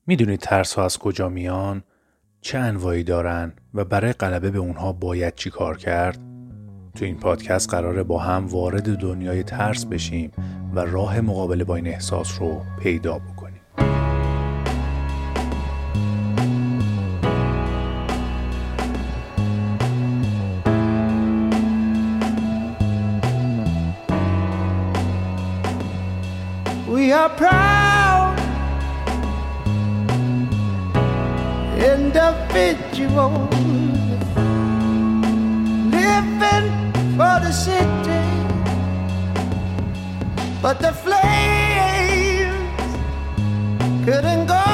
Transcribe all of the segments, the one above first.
میدونید ترس ها از کجا میان؟ چه انواعی دارن و برای غلبه به اونها باید چی کار کرد؟ تو این پادکست قراره با هم وارد دنیای ترس بشیم و راه مقابله با این احساس رو پیدا بکنیم. We are proud individuals living for the city, but the flames couldn't go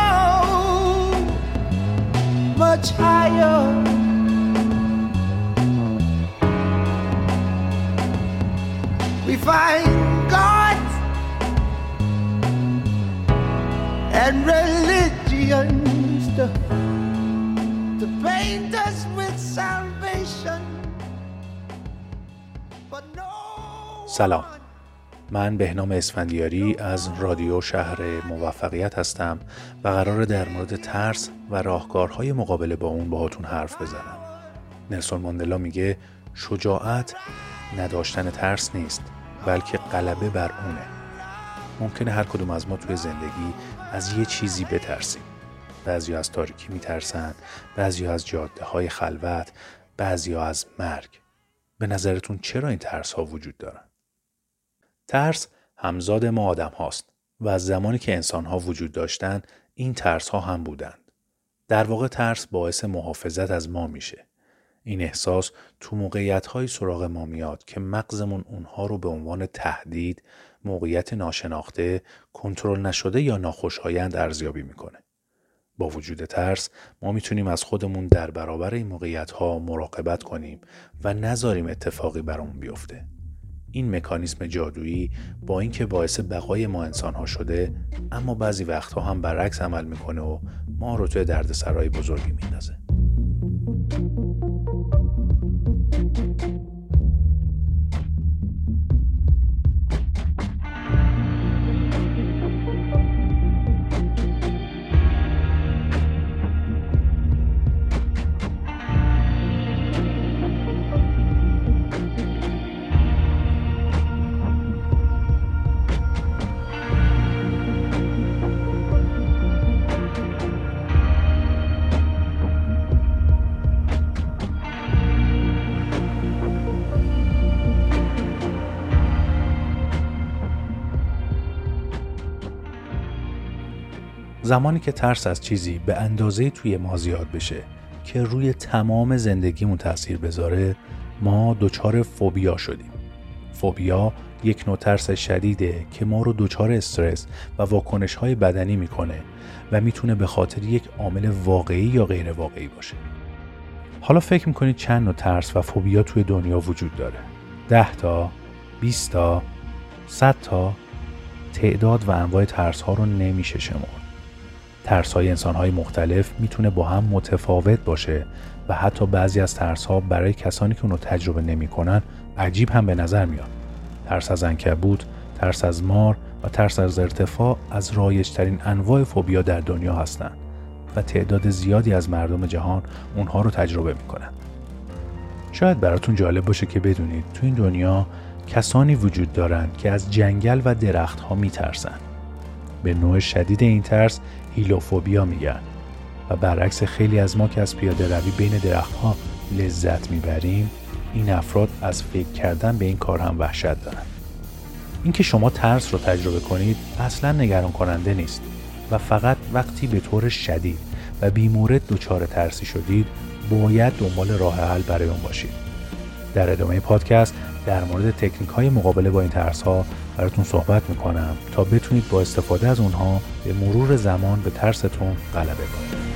much higher. We find God and religions to paint us with salvation, but no. سلام، من بهنام اسفندیاری از رادیو شهر موفقیت هستم و قراره در مورد ترس و راهکارهای مقابله با اون باهاتون حرف بزنم. نلسون ماندلا میگه شجاعت نداشتن ترس نیست، بلکه غلبه بر اونه. ممکنه هر کدوم از ما توی زندگی از یه چیزی بترسیم. بعضی از تاریکی میترسن، بعضی از جاده های خلوت، بعضی از مرگ. به نظرتون چرا این ترس ها وجود دارن؟ ترس همزاد ما آدم هاست و از زمانی که انسان ها وجود داشتن این ترس ها هم بودند. در واقع ترس باعث محافظت از ما میشه. این احساس تو موقعیت های سراغ ما میاد که مغزمون اونها رو به عنوان تهدید، موقعیت ناشناخته، کنترل نشده یا ناخوشایند ارزیابی میکنه. با وجود ترس ما میتونیم از خودمون در برابر این موقعیت ها مراقبت کنیم و نذاریم اتفاقی برامون بیفته. این مکانیزم جادویی با اینکه باعث بقای ما انسان ها شده، اما بعضی وقتها هم برعکس عمل میکنه و ما رو توی دردسرای بزرگی میندازه. زمانی که ترس از چیزی به اندازه توی ما زیاد بشه که روی تمام زندگیمون تأثیر بذاره، ما دچار فوبیا شدیم. فوبیا یک نوع ترس شدیده که ما رو دچار استرس و واکنش‌های بدنی میکنه و میتونه به خاطر یک عامل واقعی یا غیر واقعی باشه. حالا فکر میکنید چند نوع ترس و فوبیا توی دنیا وجود داره؟ 10 تا؟ 20 تا؟ 100 تا؟ تعداد و انواع ترس ها رو نمیشه شمرد. ترس‌های انسان‌های مختلف میتونه با هم متفاوت باشه و حتی بعضی از ترس‌ها برای کسانی که اونو تجربه نمی‌کنن عجیب هم به نظر میاد. ترس از عنکبوت، ترس از مار و ترس از ارتفاع از رایج‌ترین انواع فوبیا در دنیا هستن و تعداد زیادی از مردم جهان اونها رو تجربه می‌کنن. شاید براتون جالب باشه که بدونید تو این دنیا کسانی وجود دارن که از جنگل و درخت‌ها میترسن. به نوع شدید این ترس هیلوفوبیا میگن و برعکس خیلی از ما که از پیاده روی بین درخت‌ها لذت میبریم، این افراد از فکر کردن به این کار هم وحشت دارن. اینکه شما ترس رو تجربه کنید اصلا نگران کننده نیست و فقط وقتی به طور شدید و بی‌مورد دچار ترسی شدید باید دنبال راه حل برای اون باشید. در ادامه پادکست در مورد تکنیک‌های مقابله با این ترس‌ها براتون صحبت میکنم تا بتونید با استفاده از اونها به مرور زمان به ترستون غلبه کنید.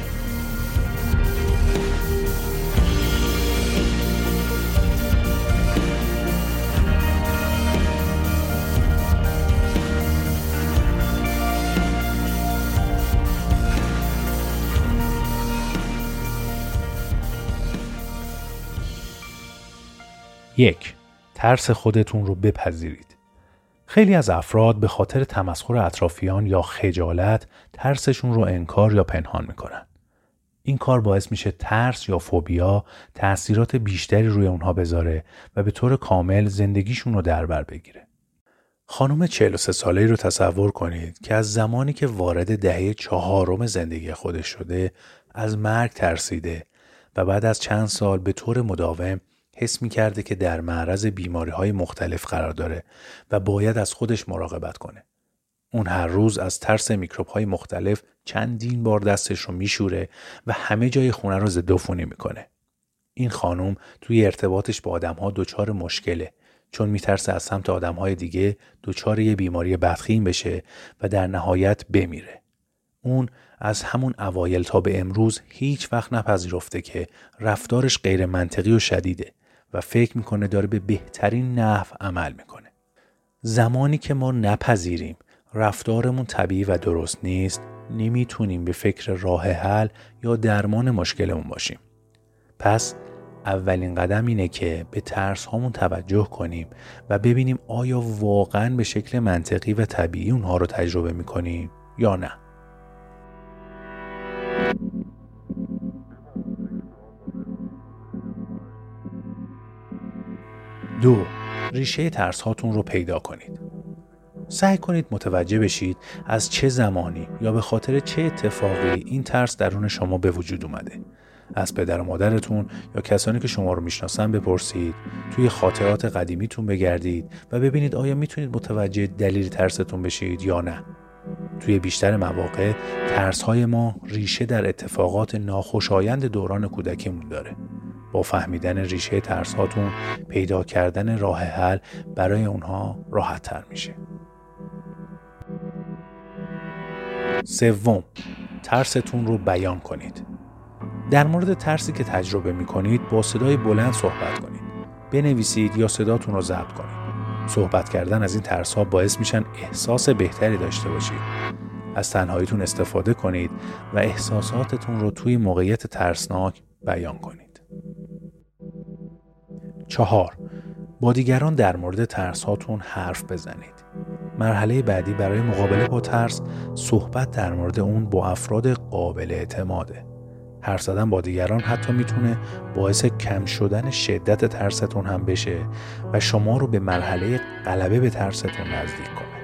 یک، ترس خودتون رو بپذیرید. خیلی از افراد به خاطر تمسخر اطرافیان یا خجالت ترسشون رو انکار یا پنهان میکنن. این کار باعث میشه ترس یا فوبیا تأثیرات بیشتری روی اونها بذاره و به طور کامل زندگیشون رو در بر بگیره. خانم 43 ساله‌ای رو تصور کنید که از زمانی که وارد دهه 4 زندگی خودش شده از مرگ ترسیده و بعد از چند سال به طور مداوم حس می‌کرده که در معرض بیماری‌های مختلف قرار داره و باید از خودش مراقبت کنه. اون هر روز از ترس میکروب‌های مختلف چندین بار دستش رو میشوره و همه جای خونه رو ضدعفونی میکنه. این خانم توی ارتباطش با آدم‌ها دچار مشکله، چون میترسه از سمت آدم‌های دیگه دچار یه بیماری بدخیم بشه و در نهایت بمیره. اون از همون اوایل تا به امروز هیچ وقت نپذیرفته که رفتارش غیر منطقی و شدیده و فکر میکنه داره به بهترین نحو عمل میکنه. زمانی که ما نپذیریم رفتارمون طبیعی و درست نیست، نمیتونیم به فکر راه حل یا درمان مشکلمون باشیم. پس اولین قدم اینه که به ترس هامون توجه کنیم و ببینیم آیا واقعاً به شکل منطقی و طبیعی اونها رو تجربه میکنیم یا نه. 2. ریشه ترس هاتون رو پیدا کنید. سعی کنید متوجه بشید از چه زمانی یا به خاطر چه اتفاقی این ترس درون شما به وجود اومده. از پدر و مادرتون یا کسانی که شما رو میشناسن بپرسید، توی خاطرات قدیمیتون بگردید و ببینید آیا میتونید متوجه دلیل ترستون بشید یا نه. توی بیشتر مواقع ترس‌های ما ریشه در اتفاقات ناخوشایند دوران کودکیمون داره. با فهمیدن ریشه ترس‌هاتون پیدا کردن راه حل برای اونها راحت‌تر میشه. 3. ترستون رو بیان کنید. در مورد ترسی که تجربه می‌کنید با صدای بلند صحبت کنید. بنویسید یا صداتون رو ضبط کنید. صحبت کردن از این ترس‌ها باعث میشن احساس بهتری داشته باشید. از تنهاییتون استفاده کنید و احساساتتون رو توی موقعیت ترسناک بیان کنید. 4. با دیگران در مورد ترس‌هاتون حرف بزنید. مرحله بعدی برای مقابله با ترس صحبت در مورد اون با افراد قابل اعتماده. حرف زدن با دیگران حتی میتونه باعث کم شدن شدت ترستون هم بشه و شما رو به مرحله غلبه به ترستون نزدیک کنه.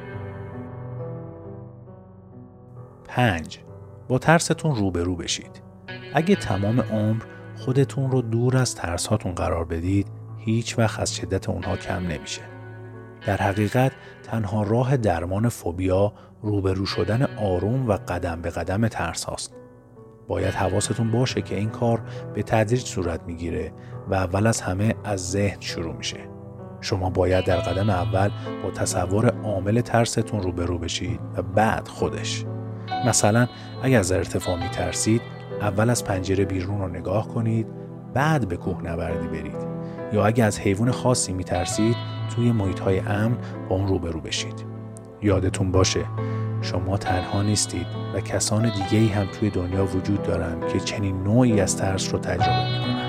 5. با ترستون روبرو بشید. اگه تمام عمر خودتون رو دور از ترساتون قرار بدید، هیچ وقت از شدت اونها کم نمیشه. در حقیقت تنها راه درمان فوبیا روبرو شدن آروم و قدم به قدم ترس هاست. باید حواستون باشه که این کار به تدریج صورت میگیره و اول از همه از ذهن شروع میشه. شما باید در قدم اول با تصور عامل ترستون روبرو بشید و بعد خودش. مثلا اگر از ارتفاع میترسید، اول از پنجره بیرون رو نگاه کنید، بعد به کوهنوردی برید. یا اگر از حیوان خاصی میترسید، توی محیط‌های امن با اون روبرو بشید. یادتون باشه شما تنها نیستید و کسان دیگه‌ای هم توی دنیا وجود دارن که چنین نوعی از ترس رو تجربه می‌کنن.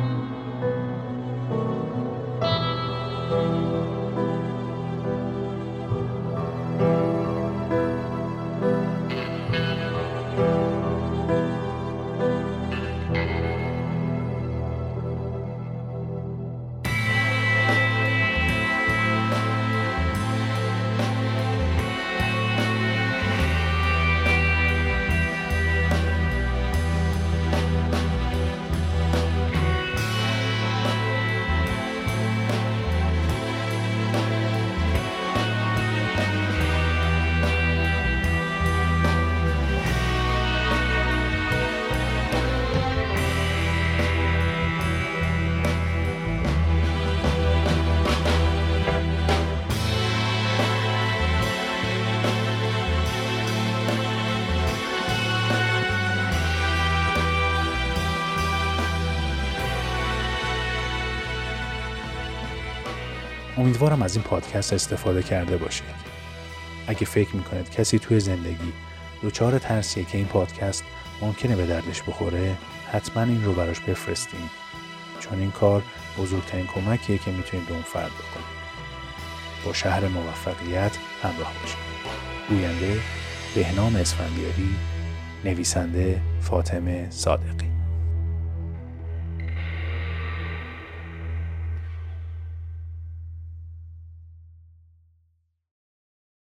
امیدوارم از این پادکست استفاده کرده باشید. اگه فکر میکنید کسی توی زندگی دچار ترسیه که این پادکست ممکنه به دردش بخوره، حتما این رو براش بفرستین، چون این کار بزرگترین کمکیه که میتونید به اون فرد بکنید. با شهر موفقیت همراه باشید. گوینده بهنام اسفندیاری، نویسنده فاطمه صادقی.